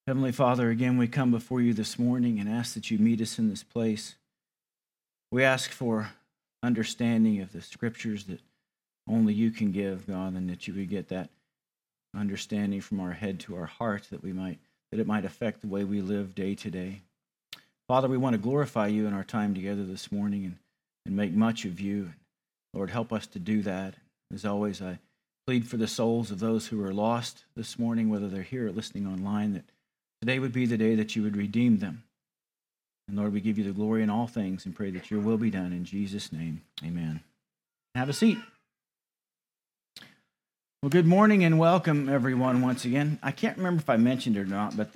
Heavenly Father, again, we come before you this morning and ask that you meet us in this place. We ask for understanding of the scriptures that only you can give, God, and that you would get that understanding from our head to our heart, that it might affect the way we live day to day. Father, we want to glorify you in our time together this morning and make much of you. Lord, help us to do that. As always, I plead for the souls of those who are lost this morning, whether they're here or listening online, that today would be the day that you would redeem them. And Lord, we give you the glory in all things and pray that your will be done. In Jesus' name, amen. Have a seat. Well, good morning and welcome, everyone, once again. I can't remember if I mentioned it or not, but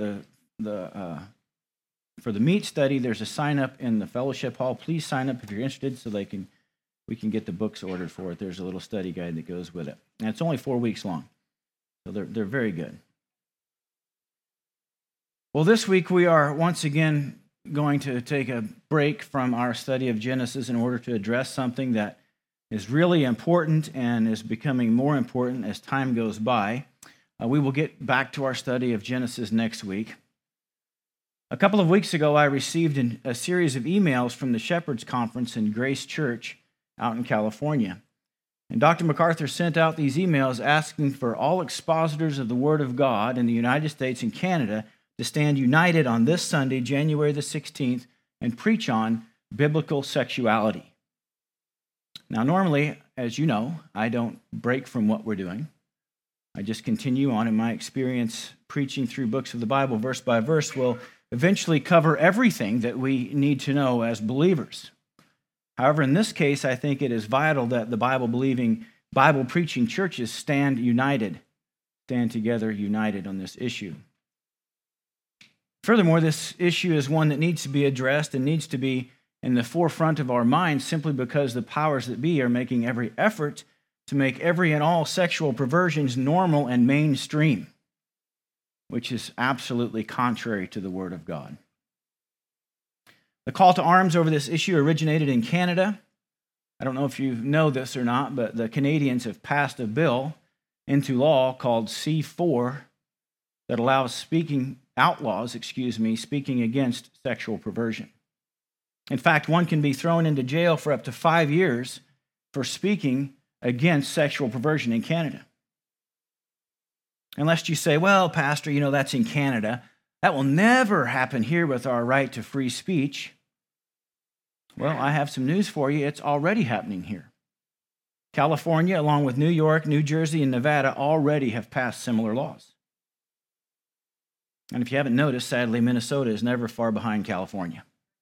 for the meat study, there's a sign-up in the fellowship hall. Please sign up if you're interested so we can get the books ordered for it. There's a little study guide that goes with it. And it's only 4 weeks long, so they're very good. Well, this week we are once again going to take a break from our study of Genesis in order to address something that is really important and is becoming more important as time goes by. We will get back to our study of Genesis next week. A couple of weeks ago, I received a series of emails from the Shepherds Conference in Grace Church out in California. And Dr. MacArthur sent out these emails asking for all expositors of the Word of God in the United States and Canada to stand united on this Sunday, January the 16th, and preach on biblical sexuality. Now, normally, as you know, I don't break from what we're doing. I just continue on. In my experience, preaching through books of the Bible, verse by verse, will eventually cover everything that we need to know as believers. However, in this case, I think it is vital that the Bible-believing, Bible-preaching churches stand together united on this issue. Furthermore, this issue is one that needs to be addressed and needs to be in the forefront of our minds simply because the powers that be are making every effort to make every and all sexual perversions normal and mainstream, which is absolutely contrary to the Word of God. The call to arms over this issue originated in Canada. I don't know if you know this or not, but the Canadians have passed a bill into law called C4 that outlaws speaking against sexual perversion. In fact, one can be thrown into jail for up to 5 years for speaking against sexual perversion in Canada. Unless you say, well, Pastor, that's in Canada. That will never happen here with our right to free speech. Well, I have some news for you. It's already happening here. California, along with New York, New Jersey, and Nevada, already have passed similar laws. And if you haven't noticed, sadly, Minnesota is never far behind California.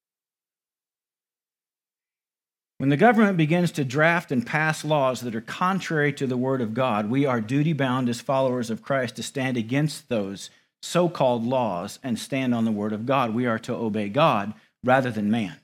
When the government begins to draft and pass laws that are contrary to the Word of God, we are duty-bound as followers of Christ to stand against those so-called laws and stand on the Word of God. We are to obey God rather than man.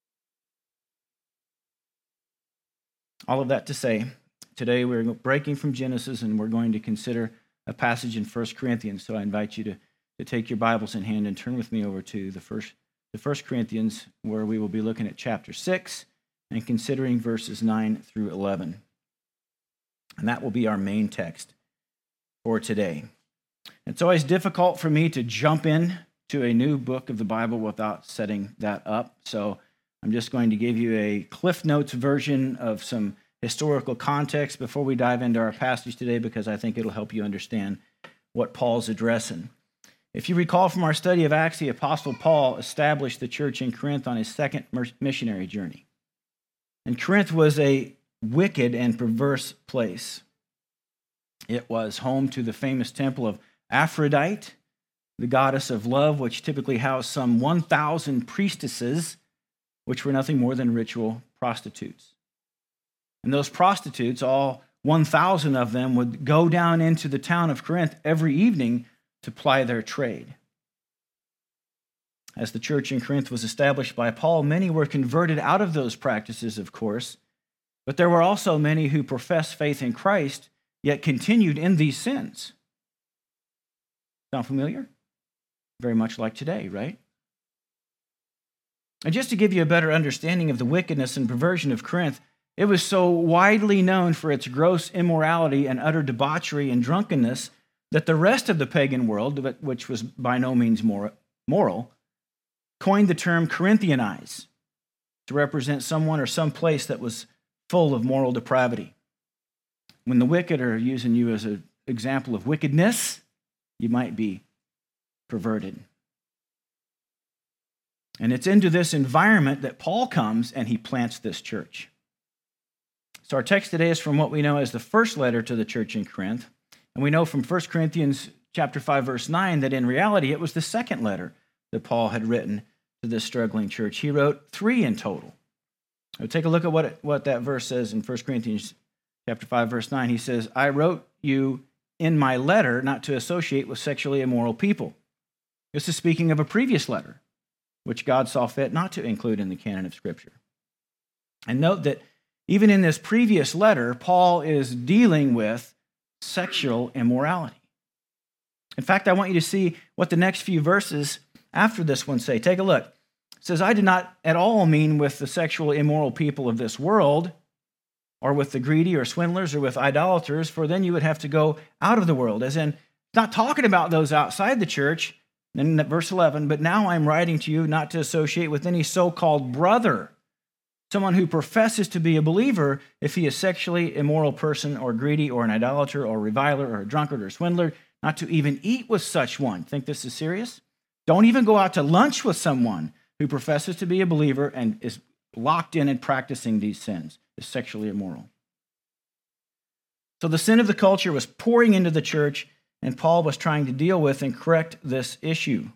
All of that to say, today we're breaking from Genesis and we're going to consider a passage in 1 Corinthians. So I invite you to take your Bibles in hand and turn with me over to the 1 Corinthians, where we will be looking at chapter 6 and considering verses 9 through 11. And that will be our main text for today. It's always difficult for me to jump in to a new book of the Bible without setting that up. So I'm just going to give you a Cliff Notes version of some historical context before we dive into our passage today, because I think it'll help you understand what Paul's addressing. If you recall from our study of Acts, the Apostle Paul established the church in Corinth on his second missionary journey. And Corinth was a wicked and perverse place. It was home to the famous temple of Aphrodite, the goddess of love, which typically housed some 1,000 priestesses, which were nothing more than ritual prostitutes. And those prostitutes, all 1,000 of them, would go down into the town of Corinth every evening to ply their trade. As the church in Corinth was established by Paul, many were converted out of those practices, of course, but there were also many who professed faith in Christ, yet continued in these sins. Sound familiar? Very much like today, right? And just to give you a better understanding of the wickedness and perversion of Corinth, it was so widely known for its gross immorality and utter debauchery and drunkenness that the rest of the pagan world, which was by no means moral, coined the term Corinthianize to represent someone or some place that was full of moral depravity. When the wicked are using you as an example of wickedness, you might be perverted. And it's into this environment that Paul comes and he plants this church. So our text today is from what we know as the first letter to the church in Corinth. And we know from 1 Corinthians chapter 5, verse 9, that in reality it was the second letter that Paul had written to this struggling church. He wrote 3 in total. So take a look at what that verse says in 1 Corinthians chapter 5, verse 9. He says, I wrote you in my letter not to associate with sexually immoral people. This is speaking of a previous letter, which God saw fit not to include in the canon of Scripture. And note that even in this previous letter, Paul is dealing with sexual immorality. In fact, I want you to see what the next few verses after this one say. Take a look. It says, I did not at all mean with the sexual immoral people of this world, or with the greedy or swindlers or with idolaters, for then you would have to go out of the world. As in, not talking about those outside the church. Then verse 11, but now I'm writing to you not to associate with any so-called brother, someone who professes to be a believer, if he is sexually immoral person or greedy or an idolater or reviler or a drunkard or swindler, not to even eat with such one. Think this is serious? Don't even go out to lunch with someone who professes to be a believer and is locked in and practicing these sins, is sexually immoral. So the sin of the culture was pouring into the church, and Paul was trying to deal with and correct this issue.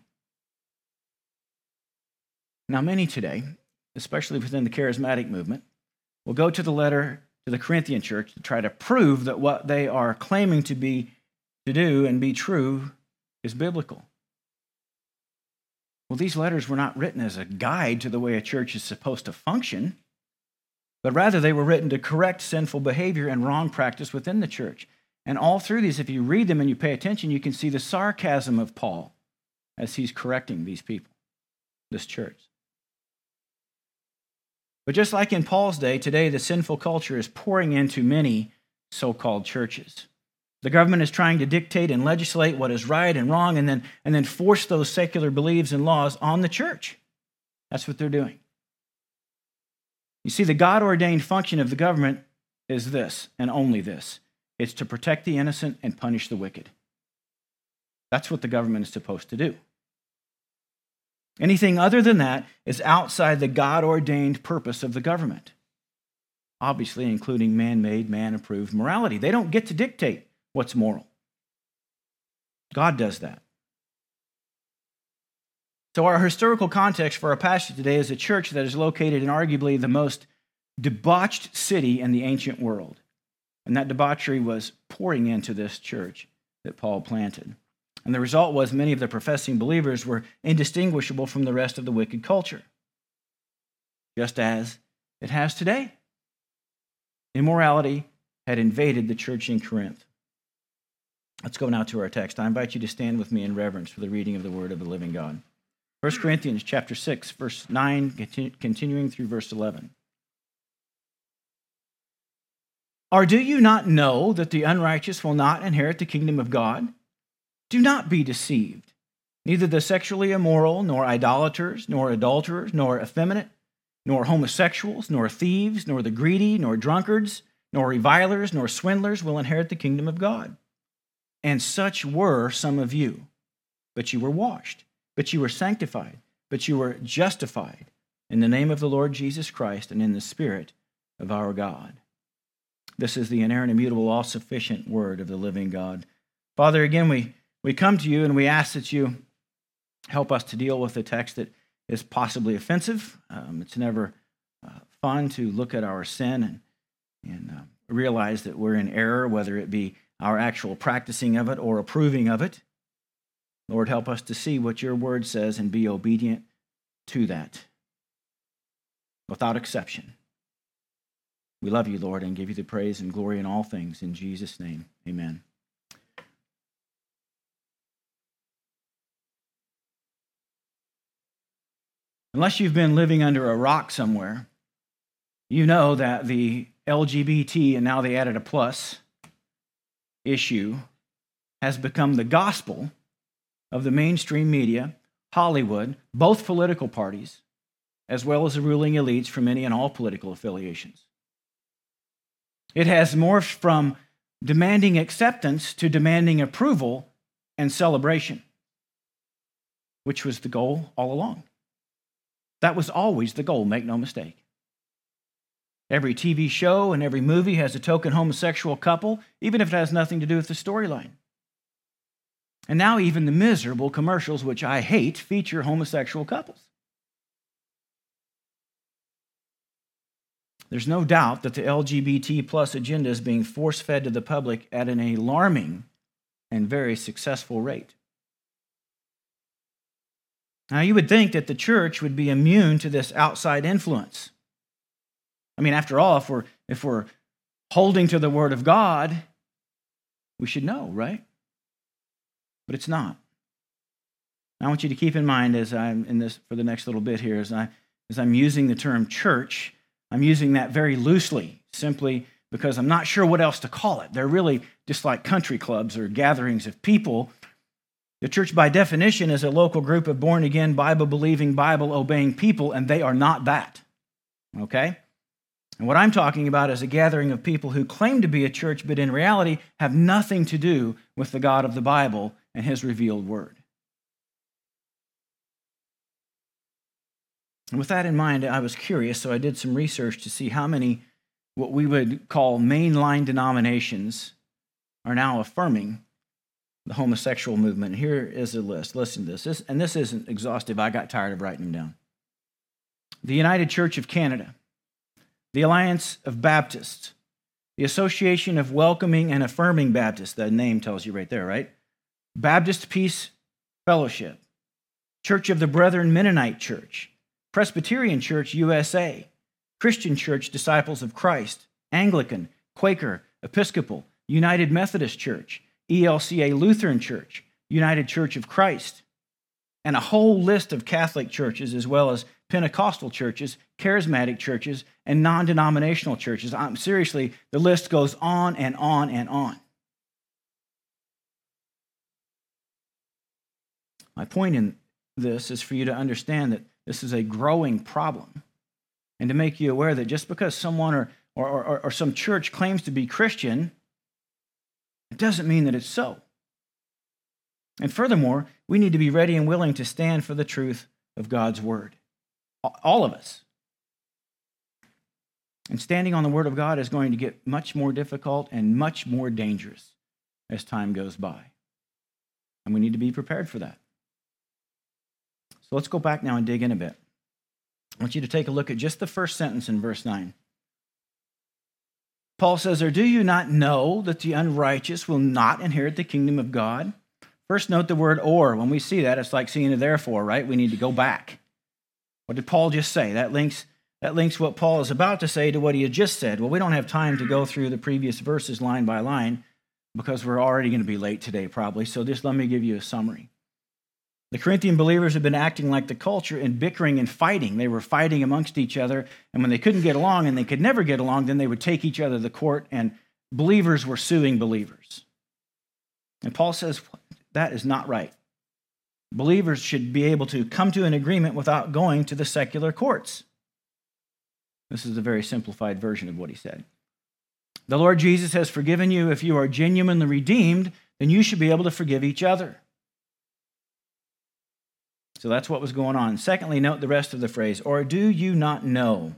Now, many today, especially within the charismatic movement, will go to the letter to the Corinthian church to try to prove that what they are claiming to do and be true is biblical. Well, these letters were not written as a guide to the way a church is supposed to function, but rather they were written to correct sinful behavior and wrong practice within the church. And all through these, if you read them and you pay attention, you can see the sarcasm of Paul as he's correcting these people, this church. But just like in Paul's day, today the sinful culture is pouring into many so-called churches. The government is trying to dictate and legislate what is right and wrong, and then force those secular beliefs and laws on the church. That's what they're doing. You see, the God-ordained function of the government is this, and only this. It's to protect the innocent and punish the wicked. That's what the government is supposed to do. Anything other than that is outside the God-ordained purpose of the government, obviously including man-made, man-approved morality. They don't get to dictate what's moral. God does that. So our historical context for our passage today is a church that is located in arguably the most debauched city in the ancient world. And that debauchery was pouring into this church that Paul planted. And the result was many of the professing believers were indistinguishable from the rest of the wicked culture, just as it has today. Immorality had invaded the church in Corinth. Let's go now to our text. I invite you to stand with me in reverence for the reading of the word of the living God. 1 Corinthians chapter 6, verse 9, continuing through verse 11. Or do you not know that the unrighteous will not inherit the kingdom of God? Do not be deceived. Neither the sexually immoral, nor idolaters, nor adulterers, nor effeminate, nor homosexuals, nor thieves, nor the greedy, nor drunkards, nor revilers, nor swindlers will inherit the kingdom of God. And such were some of you. But you were washed, but you were sanctified, but you were justified in the name of the Lord Jesus Christ and in the Spirit of our God. This is the inerrant, immutable, all-sufficient word of the living God. Father, again, we come to you and we ask that you help us to deal with a text that is possibly offensive. It's never fun to look at our sin and realize that we're in error, whether it be our actual practicing of it or approving of it. Lord, help us to see what your word says and be obedient to that without exception. We love you, Lord, and give you the praise and glory in all things. In Jesus' name, amen. Unless you've been living under a rock somewhere, you know that the LGBT, and now they added a plus, issue has become the gospel of the mainstream media, Hollywood, both political parties, as well as the ruling elites from any and all political affiliations. It has morphed from demanding acceptance to demanding approval and celebration, which was the goal all along. That was always the goal, make no mistake. Every TV show and every movie has a token homosexual couple, even if it has nothing to do with the storyline. And now even the miserable commercials, which I hate, feature homosexual couples. There's no doubt that the LGBT plus agenda is being force-fed to the public at an alarming and very successful rate. Now, you would think that the church would be immune to this outside influence. I mean, after all, if we're holding to the Word of God, we should know, right? But it's not. I want you to keep in mind as I'm in this for the next little bit here, as I'm using the term church, I'm using that very loosely, simply because I'm not sure what else to call it. They're really just like country clubs or gatherings of people. The church, by definition, is a local group of born-again, Bible-believing, Bible-obeying people, and they are not that, okay? And what I'm talking about is a gathering of people who claim to be a church, but in reality have nothing to do with the God of the Bible and His revealed Word. And with that in mind, I was curious, so I did some research to see how many what we would call mainline denominations are now affirming the homosexual movement. Here is a list. Listen to this. And this isn't exhaustive. I got tired of writing them down. The United Church of Canada, the Alliance of Baptists, the Association of Welcoming and Affirming Baptists, the name tells you right there, right? Baptist Peace Fellowship, Church of the Brethren Mennonite Church, Presbyterian Church USA, Christian Church Disciples of Christ, Anglican, Quaker, Episcopal, United Methodist Church, ELCA Lutheran Church, United Church of Christ, and a whole list of Catholic churches as well as Pentecostal churches, charismatic churches, and non-denominational churches. Seriously, the list goes on and on and on. My point in this is for you to understand that this is a growing problem, and to make you aware that just because someone or some church claims to be Christian, it doesn't mean that it's so. And furthermore, we need to be ready and willing to stand for the truth of God's Word. All of us. And standing on the Word of God is going to get much more difficult and much more dangerous as time goes by. And we need to be prepared for that. So let's go back now and dig in a bit. I want you to take a look at just the first sentence in verse 9. Paul says, "Or do you not know that the unrighteous will not inherit the kingdom of God?" First, note the word "or." When we see that, it's like seeing a "therefore," right? We need to go back. What did Paul just say? That links what Paul is about to say to what he had just said. Well, we don't have time to go through the previous verses line by line because we're already going to be late today probably. So just let me give you a summary. The Corinthian believers had been acting like the culture and bickering and fighting. They were fighting amongst each other, and when they couldn't get along and they could never get along, then they would take each other to court, and believers were suing believers. And Paul says that is not right. Believers should be able to come to an agreement without going to the secular courts. This is a very simplified version of what he said. The Lord Jesus has forgiven you. If you are genuinely redeemed, then you should be able to forgive each other. So that's what was going on. Secondly, note the rest of the phrase, "Or do you not know?"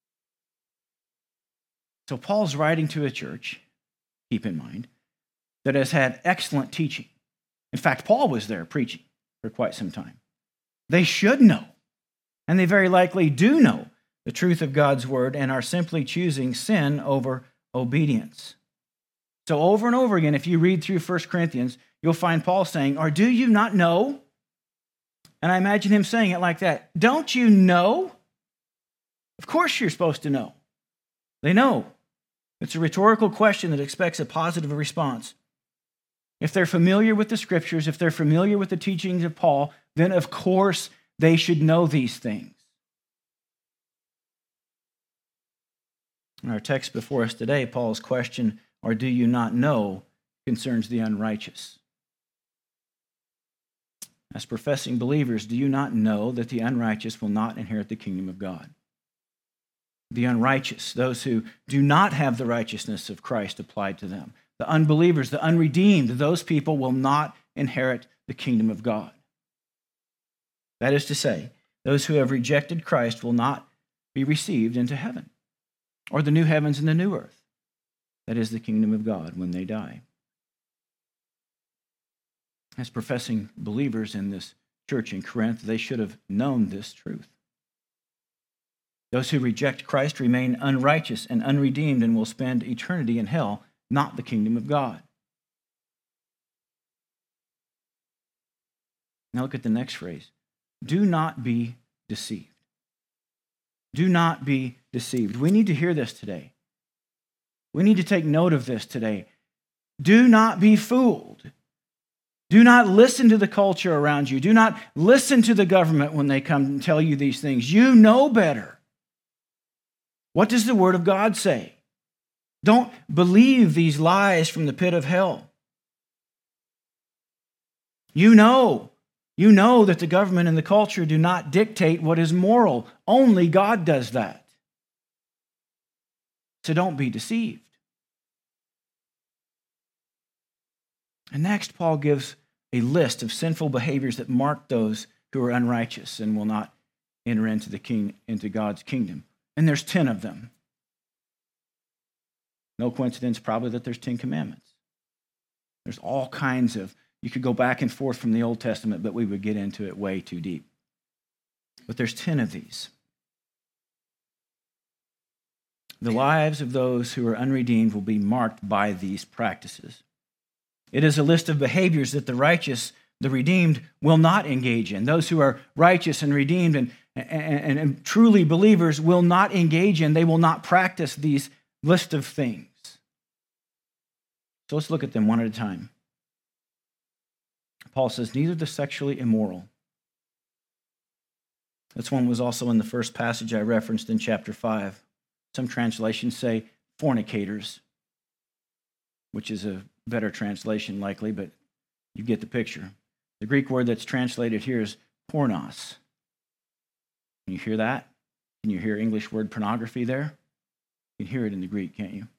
So Paul's writing to a church, keep in mind, that has had excellent teaching. In fact, Paul was there preaching for quite some time. They should know, and they very likely do know the truth of God's Word and are simply choosing sin over obedience. So over and over again, if you read through 1 Corinthians, you'll find Paul saying, "Or do you not know?" And I imagine him saying it like that. Don't you know? Of course you're supposed to know. They know. It's a rhetorical question that expects a positive response. If they're familiar with the Scriptures, if they're familiar with the teachings of Paul, then of course they should know these things. In our text before us today, Paul's question, "Or do you not know?" concerns the unrighteous. As professing believers, do you not know that the unrighteous will not inherit the kingdom of God? The unrighteous, those who do not have the righteousness of Christ applied to them, the unbelievers, the unredeemed, those people will not inherit the kingdom of God. That is to say, those who have rejected Christ will not be received into heaven, or the new heavens and the new earth. That is the kingdom of God when they die. As professing believers in this church in Corinth, they should have known this truth. Those who reject Christ remain unrighteous and unredeemed and will spend eternity in hell, not the kingdom of God. Now look at the next phrase. Do not be deceived. Do not be deceived. We need to hear this today. We need to take note of this today. Do not be fooled. Do not listen to the culture around you. Do not listen to the government when they come and tell you these things. You know better. What does the Word of God say? Don't believe these lies from the pit of hell. You know that the government and the culture do not dictate what is moral. Only God does that. So don't be deceived. And next, Paul gives a list of sinful behaviors that mark those who are unrighteous and will not enter into God's kingdom. And there's 10 of them. No coincidence, probably, that there's 10 commandments. There's all kinds of, you could go back and forth from the Old Testament, but we would get into it way too deep. But there's 10 of these. The lives of those who are unredeemed will be marked by these practices. It is a list of behaviors that the righteous, the redeemed, will not engage in. Those who are righteous and redeemed and truly believers will not engage in, they will not practice these list of things. So let's look at them one at a time. Paul says, neither the sexually immoral. This one was also in the first passage I referenced in chapter 5. Some translations say fornicators, which is a better translation likely, but you get the picture. The Greek word that's translated here is pornos. Can you hear that? Can you hear English word pornography there? You can hear it in the Greek, can't you?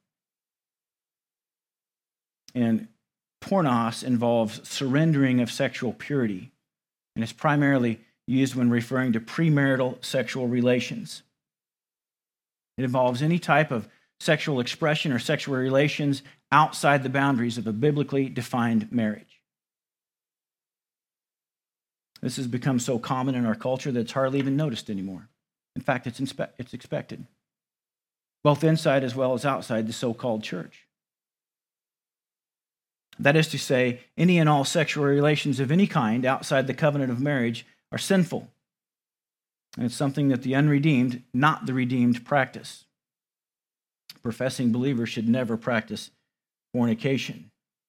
And pornos involves surrendering of sexual purity, and it's primarily used when referring to premarital sexual relations. It involves any type of sexual expression or sexual relations outside the boundaries of a biblically defined marriage. This has become so common in our culture that it's hardly even noticed anymore. In fact, it's expected, both inside as well as outside the so-called church. That is to say, any and all sexual relations of any kind outside the covenant of marriage are sinful. And it's something that the unredeemed, not the redeemed, practice. Professing believers should never practice fornication.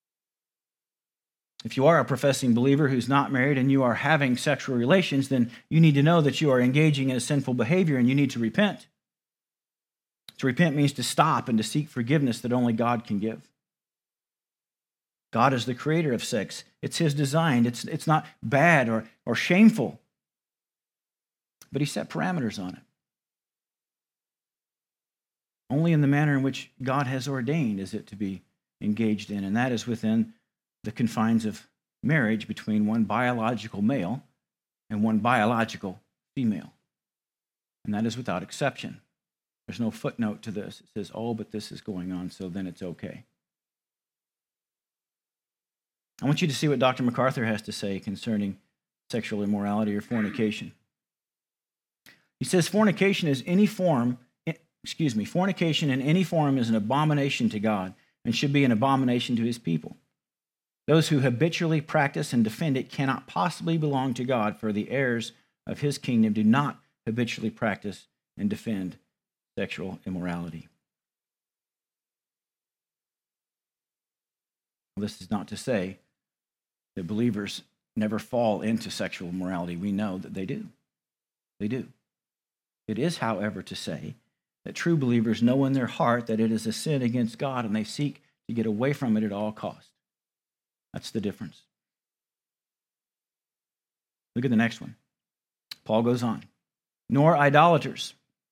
If you are a professing believer who's not married and you are having sexual relations, then you need to know that you are engaging in a sinful behavior and you need to repent. To repent means to stop and to seek forgiveness that only God can give. God is the creator of sex. It's his design. It's not bad or shameful. But he set parameters on it. Only in the manner in which God has ordained is it to be engaged in, and that is within the confines of marriage between one biological male and one biological female. And that is without exception. There's no footnote to this. It says, oh, but this is going on, so then it's okay. I want you to see what Dr. MacArthur has to say concerning sexual immorality or fornication. He says fornication in any form is an abomination to God and should be an abomination to his people. Those who habitually practice and defend it cannot possibly belong to God, for the heirs of his kingdom do not habitually practice and defend sexual immorality. This is not to say that believers never fall into sexual immorality. We know that they do. They do. It is, however, to say that true believers know in their heart that it is a sin against God and they seek to get away from it at all costs. That's the difference. Look at the next one. Paul goes on. Nor idolaters.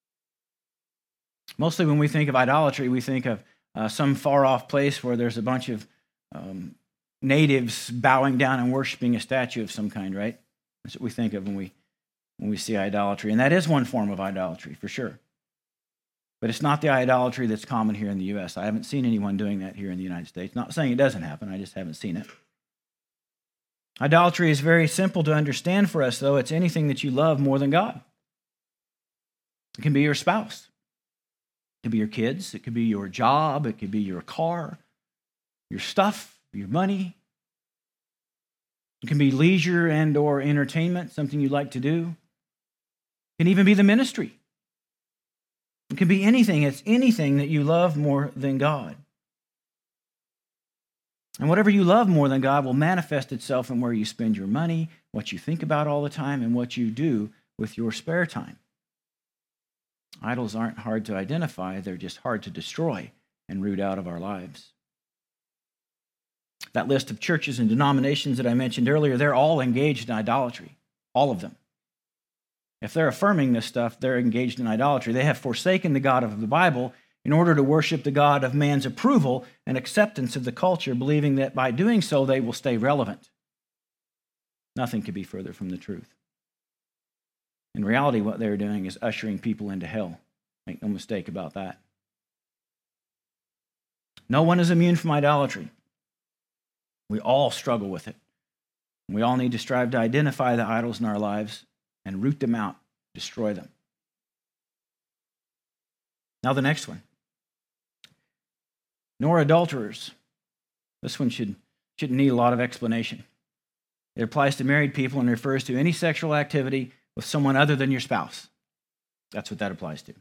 Mostly when we think of idolatry, we think of some far-off place where there's a bunch of natives bowing down and worshiping a statue of some kind, right? That's what we think of when we see idolatry. And that is one form of idolatry, for sure. But it's not the idolatry that's common here in the U.S. I haven't seen anyone doing that here in the United States. Not saying it doesn't happen, I just haven't seen it. Idolatry is very simple to understand for us, though. It's anything that you love more than God. It can be your spouse. It could be your kids. It could be your job. It could be your car, your stuff, your money. It can be leisure and or entertainment, something you like to do. It can even be the ministry. It can be anything. It's anything that you love more than God. And whatever you love more than God will manifest itself in where you spend your money, what you think about all the time, and what you do with your spare time. Idols aren't hard to identify. They're just hard to destroy and root out of our lives. That list of churches and denominations that I mentioned earlier, they're all engaged in idolatry. All of them. If they're affirming this stuff, they're engaged in idolatry. They have forsaken the God of the Bible in order to worship the God of man's approval and acceptance of the culture, believing that by doing so they will stay relevant. Nothing could be further from the truth. In reality, what they're doing is ushering people into hell. Make no mistake about that. No one is immune from idolatry. We all struggle with it. We all need to strive to identify the idols in our lives and root them out, destroy them. Now the next one. Nor adulterers. This one shouldn't need a lot of explanation. It applies to married people and refers to any sexual activity with someone other than your spouse. That's what that applies to.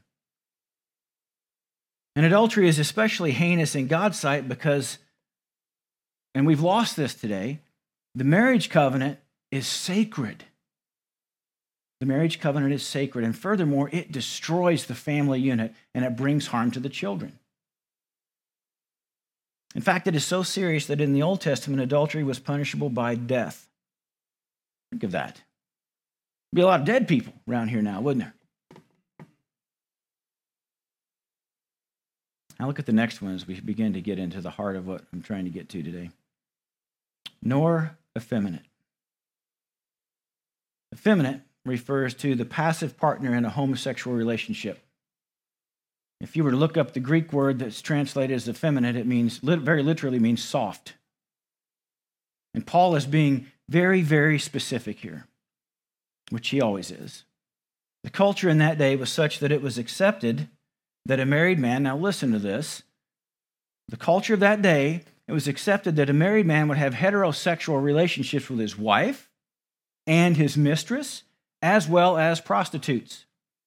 And adultery is especially heinous in God's sight because, and we've lost this today, the marriage covenant is sacred. The marriage covenant is sacred, and furthermore, it destroys the family unit and it brings harm to the children. In fact, it is so serious that in the Old Testament, adultery was punishable by death. Think of that. There'd be a lot of dead people around here now, wouldn't there? Now look at the next one as we begin to get into the heart of what I'm trying to get to today. Nor effeminate. Effeminate refers to the passive partner in a homosexual relationship. If you were to look up the Greek word that's translated as effeminate, it means, very literally means soft. And Paul is being very, very specific here, which he always is. The culture in that day was such that it was accepted that a married man, now listen to this, the culture of that day, it was accepted that a married man would have heterosexual relationships with his wife and his mistress, as well as prostitutes.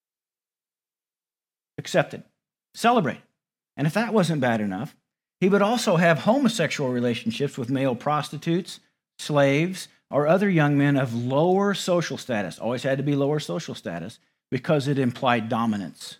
Accepted. Celebrated. And if that wasn't bad enough, he would also have homosexual relationships with male prostitutes, slaves, or other young men of lower social status. Always had to be lower social status because it implied dominance.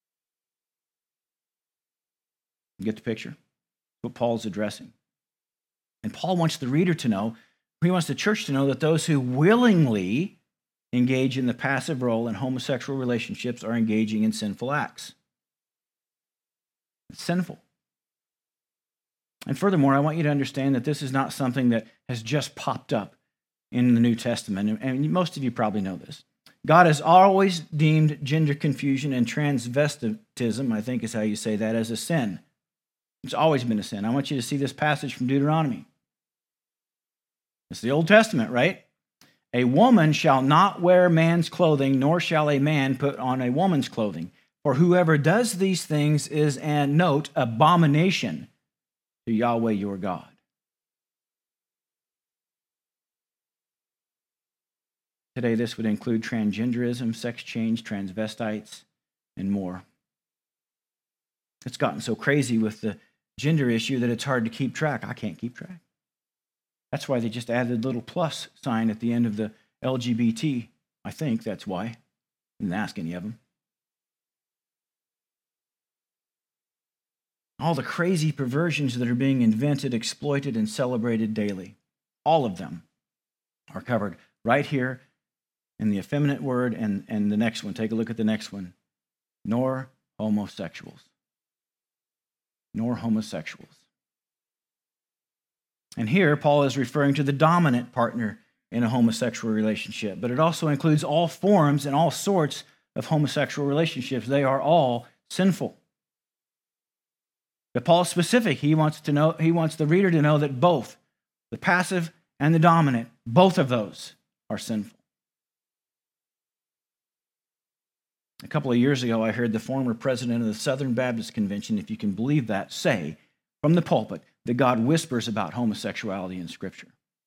You get the picture? What Paul's addressing. And Paul wants the reader to know, he wants the church to know that those who willingly engage in the passive role in homosexual relationships are engaging in sinful acts. It's sinful. And furthermore, I want you to understand that this is not something that has just popped up in the New Testament, and most of you probably know this. God has always deemed gender confusion and transvestitism, I think is how you say that, as a sin. It's always been a sin. I want you to see this passage from Deuteronomy. It's the Old Testament, right? A woman shall not wear man's clothing, nor shall a man put on a woman's clothing. For whoever does these things is an, note, abomination to Yahweh your God. Today, this would include transgenderism, sex change, transvestites, and more. It's gotten so crazy with the gender issue that it's hard to keep track. I can't keep track. That's why they just added a little plus sign at the end of the LGBT. I think that's why. I didn't ask any of them. All the crazy perversions that are being invented, exploited, and celebrated daily. All of them are covered right here and the effeminate word, and the next one. Take a look at the next one. Nor homosexuals. Nor homosexuals. And here, Paul is referring to the dominant partner in a homosexual relationship, but it also includes all forms and all sorts of homosexual relationships. They are all sinful. But Paul's specific. He wants the reader to know that both, the passive and the dominant, both of those are sinful. A couple of years ago, I heard the former president of the Southern Baptist Convention, if you can believe that, say from the pulpit that God whispers about homosexuality in Scripture.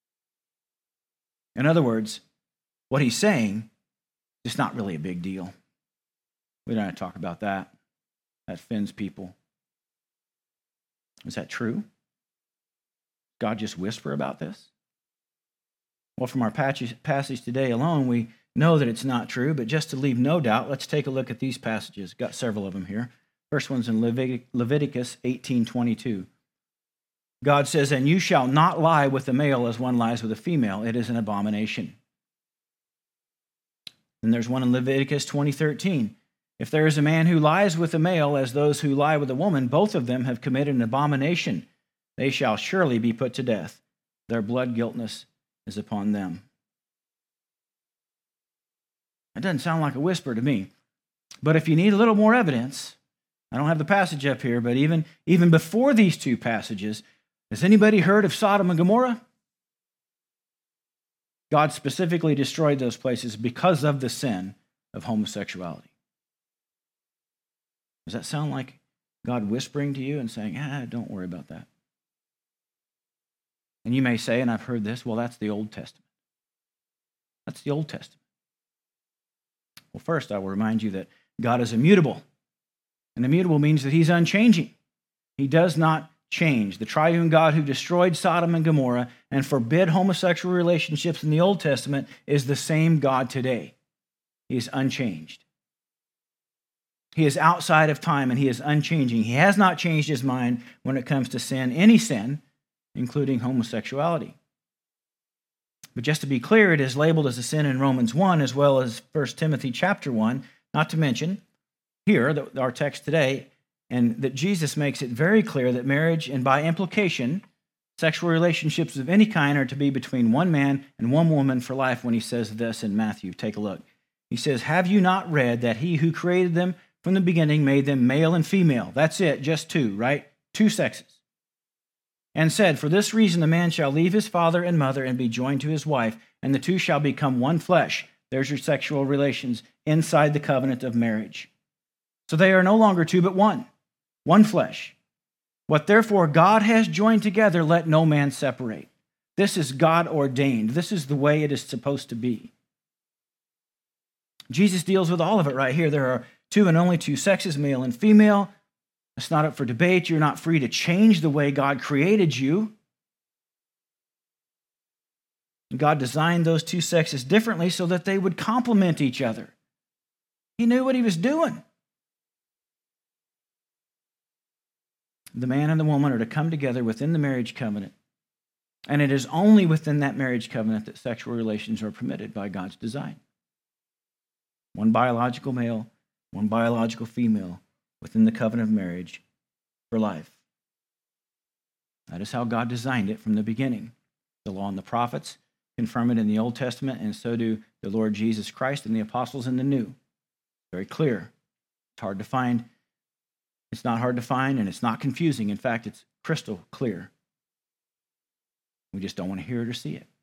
In other words, what he's saying is not really a big deal. We don't have to talk about that. That offends people. Is that true? God just whisper about this? Well, from our passage today alone, we know that it's not true, but just to leave no doubt, let's take a look at these passages. Got several of them here. First one's in Leviticus 18:22. God says, "And you shall not lie with a male as one lies with a female. It is an abomination." And there's one in Leviticus 20:13. "If there is a man who lies with a male as those who lie with a woman, both of them have committed an abomination. They shall surely be put to death. Their blood guiltness is upon them." It doesn't sound like a whisper to me. But if you need a little more evidence, I don't have the passage up here, but even before these two passages, has anybody heard of Sodom and Gomorrah? God specifically destroyed those places because of the sin of homosexuality. Does that sound like God whispering to you and saying, don't worry about that? And you may say, and I've heard this, well, that's the Old Testament. That's the Old Testament. Well, first, I will remind you that God is immutable. And immutable means that he's unchanging. He does not change. The triune God who destroyed Sodom and Gomorrah and forbid homosexual relationships in the Old Testament is the same God today. He is unchanged. He is outside of time and he is unchanging. He has not changed his mind when it comes to sin, any sin, including homosexuality. But just to be clear, it is labeled as a sin in Romans 1 as well as 1 Timothy chapter 1, not to mention here, our text today, and that Jesus makes it very clear that marriage and by implication, sexual relationships of any kind are to be between one man and one woman for life when he says this in Matthew. Take a look. He says, "Have you not read that he who created them from the beginning made them male and female?" That's it, just two, right? Two sexes. "And said, for this reason the man shall leave his father and mother and be joined to his wife, and the two shall become one flesh." There's your sexual relations inside the covenant of marriage. So they are no longer two but one flesh. "What therefore God has joined together, let no man separate." This is God ordained. This is the way it is supposed to be. Jesus deals with all of it right here. There are two and only two sexes, male and female. It's not up for debate. You're not free to change the way God created you. God designed those two sexes differently so that they would complement each other. He knew what he was doing. The man and the woman are to come together within the marriage covenant. And it is only within that marriage covenant that sexual relations are permitted by God's design. One biological male, one biological female within the covenant of marriage for life. That is how God designed it from the beginning. The law and the prophets confirm it in the Old Testament, and so do the Lord Jesus Christ and the apostles in the New. Very clear. It's hard to find. It's not hard to find, and it's not confusing. In fact, it's crystal clear. We just don't want to hear it or see it.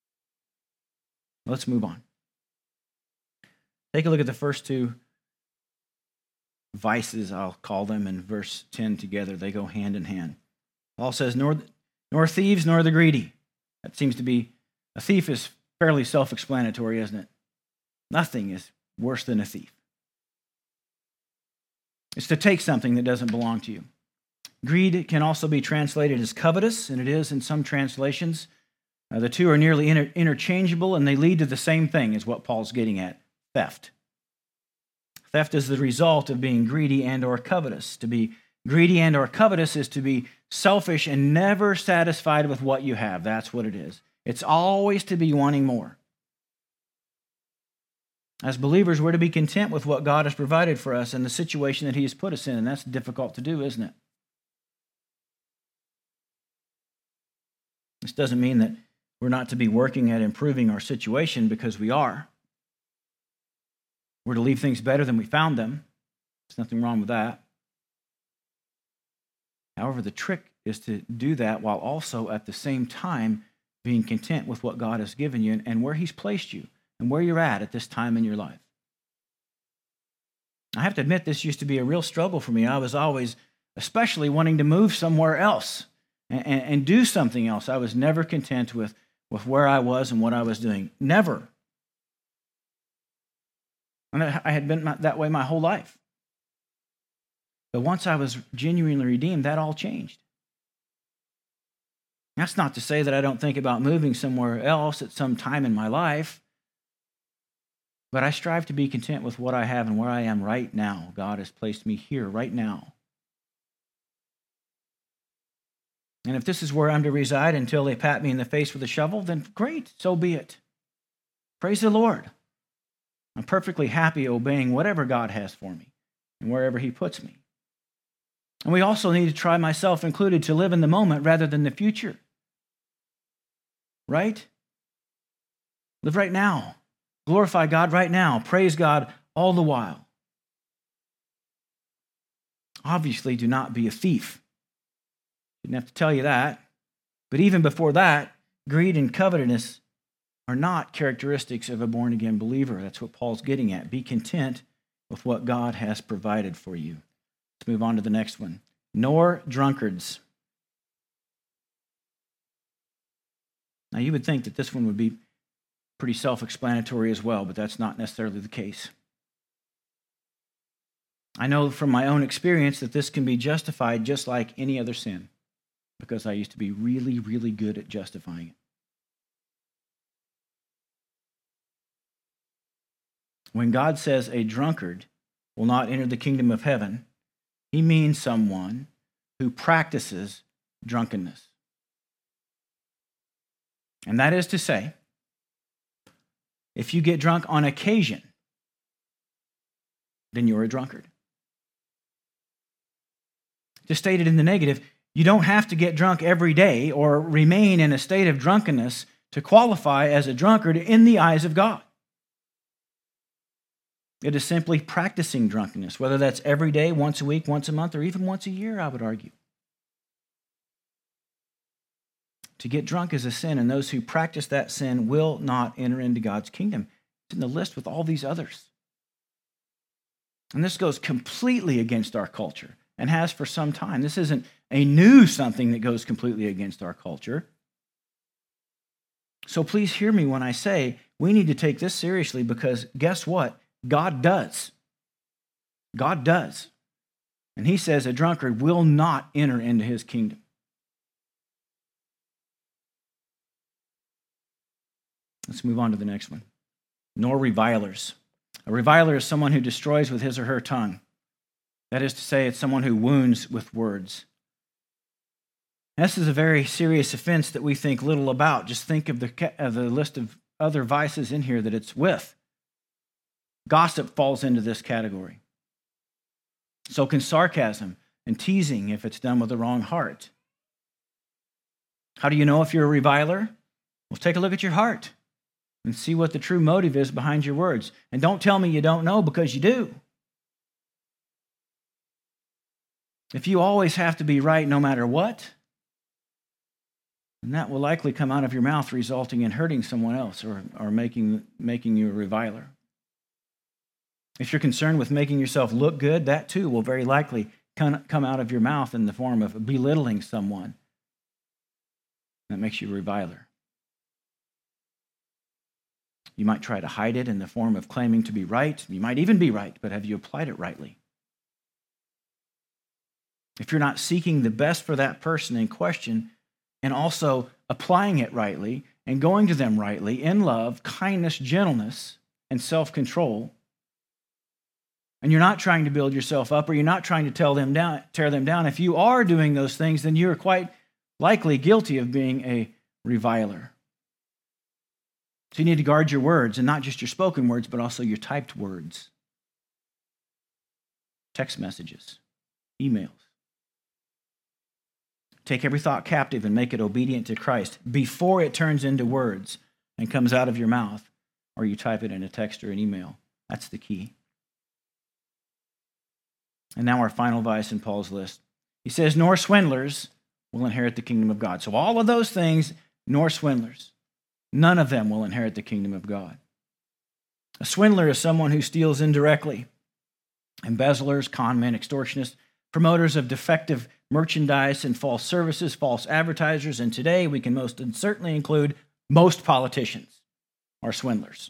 Let's move on. Take a look at the first two vices, I'll call them, in verse 10 together. They go hand in hand. Paul says, nor thieves, nor the greedy. That seems to be, a thief is fairly self-explanatory, isn't it? Nothing is worse than a thief. It's to take something that doesn't belong to you. Greed can also be translated as covetous, and it is in some translations. The two are nearly interchangeable, and they lead to the same thing, is what Paul's getting at, theft. Theft is the result of being greedy and or covetous. To be greedy and or covetous is to be selfish and never satisfied with what you have. That's what it is. It's always to be wanting more. As believers, we're to be content with what God has provided for us and the situation that He has put us in, and that's difficult to do, isn't it? This doesn't mean that we're not to be working at improving our situation, because we are. We're to leave things better than we found them. There's nothing wrong with that. However, the trick is to do that while also at the same time being content with what God has given you and where He's placed you and where you're at this time in your life. I have to admit, this used to be a real struggle for me. I was always especially wanting to move somewhere else and do something else. I was never content with where I was and what I was doing. Never. And I had been that way my whole life. But once I was genuinely redeemed, that all changed. That's not to say that I don't think about moving somewhere else at some time in my life, but I strive to be content with what I have and where I am right now. God has placed me here right now. And if this is where I'm to reside until they pat me in the face with a shovel, then great, so be it. Praise the Lord. I'm perfectly happy obeying whatever God has for me and wherever He puts me. And we also need to try, myself included, to live in the moment rather than the future. Right? Live right now. Glorify God right now. Praise God all the while. Obviously, do not be a thief. Didn't have to tell you that. But even before that, greed and covetousness are not characteristics of a born-again believer. That's what Paul's getting at. Be content with what God has provided for you. Let's move on to the next one. Nor drunkards. Now, you would think that this one would be pretty self-explanatory as well, but that's not necessarily the case. I know from my own experience that this can be justified just like any other sin, because I used to be really, really good at justifying it. When God says a drunkard will not enter the kingdom of heaven, He means someone who practices drunkenness. And that is to say, if you get drunk on occasion, then you're a drunkard. To state it in the negative, you don't have to get drunk every day or remain in a state of drunkenness to qualify as a drunkard in the eyes of God. It is simply practicing drunkenness, whether that's every day, once a week, once a month, or even once a year, I would argue. To get drunk is a sin, and those who practice that sin will not enter into God's kingdom. It's in the list with all these others. And this goes completely against our culture and has for some time. This isn't a new something that goes completely against our culture. So please hear me when I say we need to take this seriously, because guess what? God does. God does. And He says a drunkard will not enter into His kingdom. Let's move on to the next one. Nor revilers. A reviler is someone who destroys with his or her tongue. That is to say, it's someone who wounds with words. This is a very serious offense that we think little about. Just think of the list of other vices in here that it's with. Gossip falls into this category. So can sarcasm and teasing if it's done with the wrong heart. How do you know if you're a reviler? Well, take a look at your heart and see what the true motive is behind your words. And don't tell me you don't know, because you do. If you always have to be right no matter what, then that will likely come out of your mouth, resulting in hurting someone else or making you a reviler. If you're concerned with making yourself look good, that too will very likely come out of your mouth in the form of belittling someone. That makes you a reviler. You might try to hide it in the form of claiming to be right. You might even be right, but have you applied it rightly? If you're not seeking the best for that person in question and also applying it rightly and going to them rightly in love, kindness, gentleness, and self-control, and you're not trying to build yourself up, or you're not trying to tear them down, if you are doing those things, then you're quite likely guilty of being a reviler. So you need to guard your words, and not just your spoken words, but also your typed words. Text messages, emails. Take every thought captive and make it obedient to Christ before it turns into words and comes out of your mouth, or you type it in a text or an email. That's the key. And now our final vice in Paul's list. He says, nor swindlers will inherit the kingdom of God. So all of those things, nor swindlers. None of them will inherit the kingdom of God. A swindler is someone who steals indirectly. Embezzlers, conmen, extortionists, promoters of defective merchandise and false services, false advertisers, and today we can most certainly include most politicians are swindlers.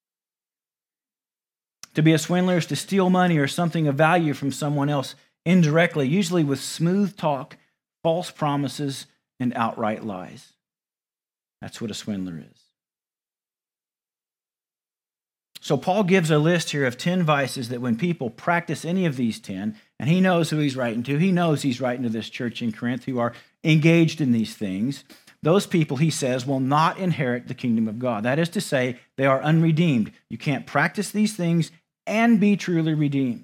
To be a swindler is to steal money or something of value from someone else indirectly, usually with smooth talk, false promises, and outright lies. That's what a swindler is. So Paul gives a list here of 10 vices that when people practice any of these 10, and he knows who he's writing to, he knows he's writing to this church in Corinth who are engaged in these things, those people, he says, will not inherit the kingdom of God. That is to say, they are unredeemed. You can't practice these things and be truly redeemed.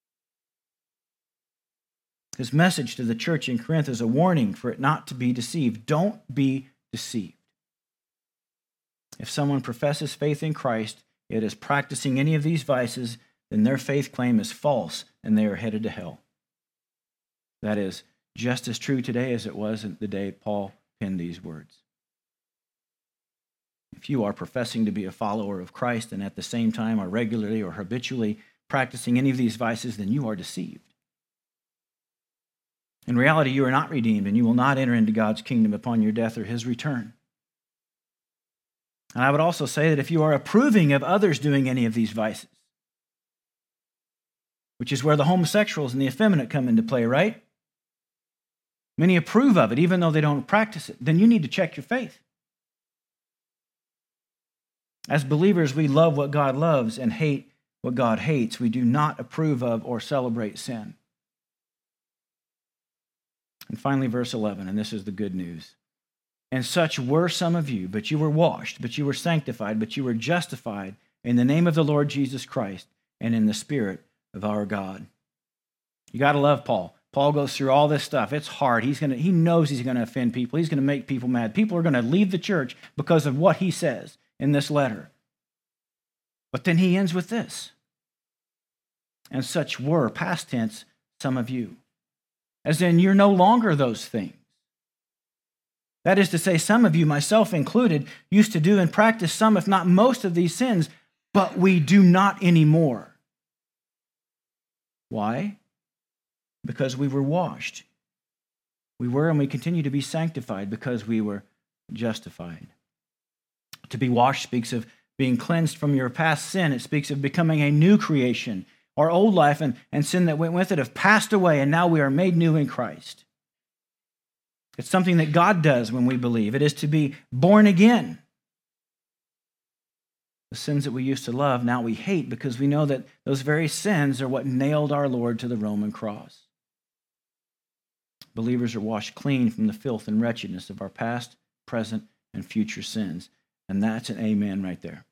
His message to the church in Corinth is a warning for it not to be deceived. Don't be deceived. If someone professes faith in Christ, yet is practicing any of these vices, then their faith claim is false and they are headed to hell. That is just as true today as it was the day Paul penned these words. If you are professing to be a follower of Christ and at the same time are regularly or habitually practicing any of these vices, then you are deceived. In reality, you are not redeemed and you will not enter into God's kingdom upon your death or his return. And I would also say that if you are approving of others doing any of these vices, which is where the homosexuals and the effeminate come into play, right? Many approve of it, even though they don't practice it. Then you need to check your faith. As believers, we love what God loves and hate what God hates. We do not approve of or celebrate sin. And finally, verse 11, and this is the good news. And such were some of you, but you were washed, but you were sanctified, but you were justified in the name of the Lord Jesus Christ and in the Spirit of our God. You got to love Paul. Paul goes through all this stuff. It's hard. He knows he's going to offend people. He's going to make people mad. People are going to leave the church because of what he says in this letter. But then he ends with this. And such were, past tense, some of you. As in, you're no longer those things. That is to say, some of you, myself included, used to do and practice some, if not most, of these sins, but we do not anymore. Why? Because we were washed. We were and we continue to be sanctified because we were justified. To be washed speaks of being cleansed from your past sin. It speaks of becoming a new creation. Our old life and sin that went with it have passed away, and now we are made new in Christ. It's something that God does when we believe. It is to be born again. The sins that we used to love, now we hate because we know that those very sins are what nailed our Lord to the Roman cross. Believers are washed clean from the filth and wretchedness of our past, present, and future sins. And that's an amen right there.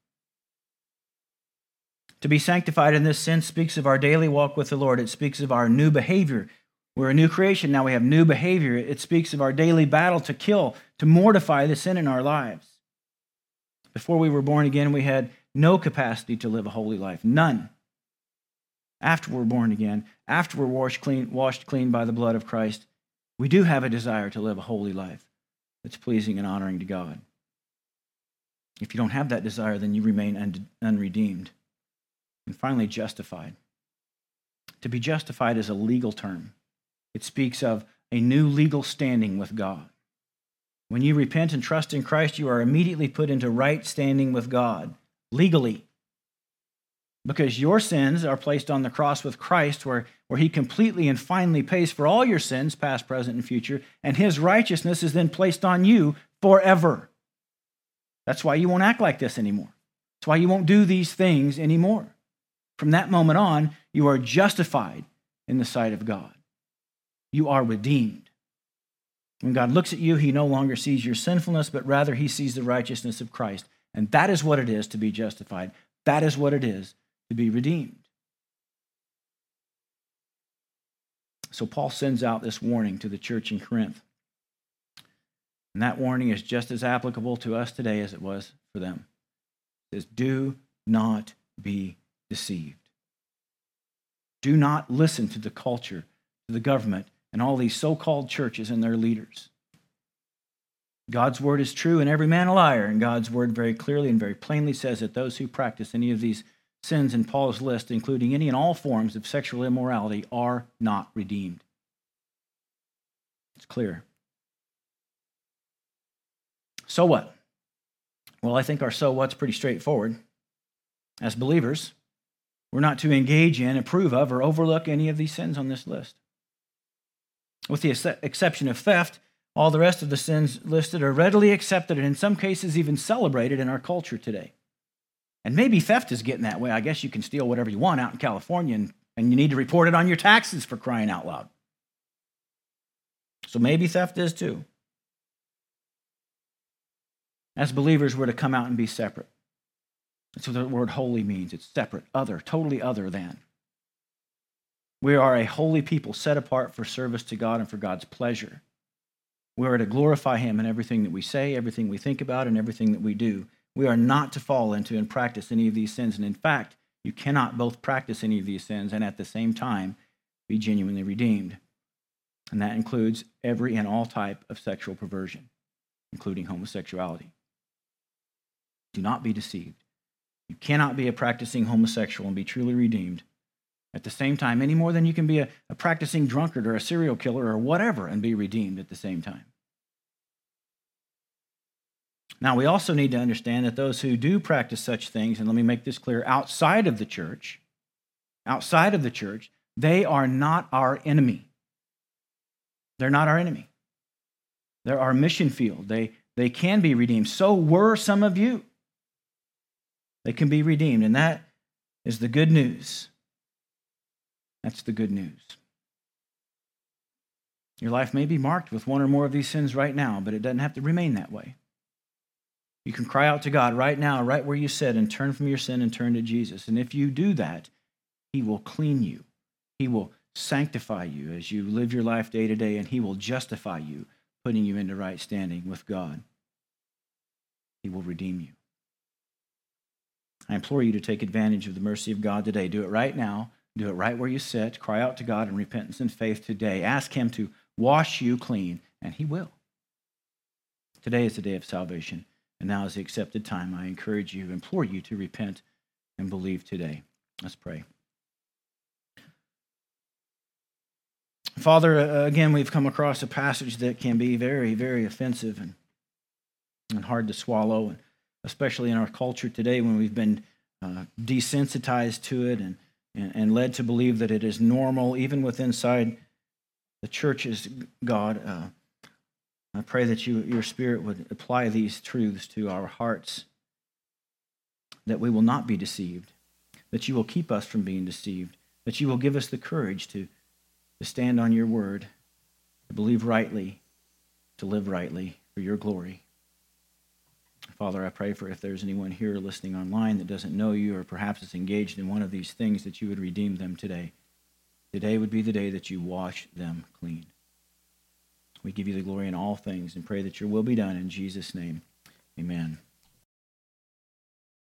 To be sanctified in this sense speaks of our daily walk with the Lord. It speaks of our new behavior. We're a new creation. Now we have new behavior. It speaks of our daily battle to kill, to mortify the sin in our lives. Before we were born again, we had no capacity to live a holy life. None. After we're born again, after we're washed clean by the blood of Christ, we do have a desire to live a holy life that's pleasing and honoring to God. If you don't have that desire, then you remain unredeemed. And finally, justified. To be justified is a legal term. It speaks of a new legal standing with God. When you repent and trust in Christ, you are immediately put into right standing with God, legally. Because your sins are placed on the cross with Christ, where he completely and finally pays for all your sins, past, present, and future, and his righteousness is then placed on you forever. That's why you won't act like this anymore. That's why you won't do these things anymore. From that moment on, you are justified in the sight of God. You are redeemed. When God looks at you, he no longer sees your sinfulness, but rather he sees the righteousness of Christ. And that is what it is to be justified. That is what it is to be redeemed. So Paul sends out this warning to the church in Corinth. And that warning is just as applicable to us today as it was for them. It says, do not be deceived. Do not listen to the culture, to the government, and all these so-called churches and their leaders. God's word is true and every man a liar, and God's word very clearly and very plainly says that those who practice any of these sins in Paul's list, including any and all forms of sexual immorality, are not redeemed. It's clear. So what? Well, I think our so what's pretty straightforward. As believers, we're not to engage in, approve of, or overlook any of these sins on this list. With the exception of theft, all the rest of the sins listed are readily accepted and in some cases even celebrated in our culture today. And maybe theft is getting that way. I guess you can steal whatever you want out in California and you need to report it on your taxes, for crying out loud. So maybe theft is too. As believers, we're to come out and be separate. That's what the word holy means. It's separate, other, totally other than. We are a holy people set apart for service to God and for God's pleasure. We are to glorify Him in everything that we say, everything we think about, and everything that we do. We are not to fall into and practice any of these sins. And in fact, you cannot both practice any of these sins and at the same time be genuinely redeemed. And that includes every and all type of sexual perversion, including homosexuality. Do not be deceived. You cannot be a practicing homosexual and be truly redeemed at the same time, any more than you can be a practicing drunkard or a serial killer or whatever and be redeemed at the same time. Now, we also need to understand that those who do practice such things, and let me make this clear, outside of the church, they are not our enemy. They're not our enemy. They're our mission field. They can be redeemed. So were some of you. They can be redeemed, and that is the good news. That's the good news. Your life may be marked with one or more of these sins right now, but it doesn't have to remain that way. You can cry out to God right now, right where you sit, and turn from your sin and turn to Jesus. And if you do that, He will clean you. He will sanctify you as you live your life day to day, and He will justify you, putting you into right standing with God. He will redeem you. I implore you to take advantage of the mercy of God today. Do it right now. Do it right where you sit. Cry out to God in repentance and faith today. Ask Him to wash you clean, and He will. Today is the day of salvation, and now is the accepted time. I encourage you, implore you to repent and believe today. Let's pray. Father, again, we've come across a passage that can be very, very offensive and hard to swallow, especially in our culture today when we've been desensitized to it and led to believe that it is normal, even within inside the churches. God, I pray that your Spirit would apply these truths to our hearts, that we will not be deceived, that you will keep us from being deceived, that you will give us the courage to stand on your word, to believe rightly, to live rightly for your glory. Father, I pray for if there's anyone here listening online that doesn't know you or perhaps is engaged in one of these things, that you would redeem them today. Today would be the day that you wash them clean. We give you the glory in all things and pray that your will be done in Jesus' name. Amen.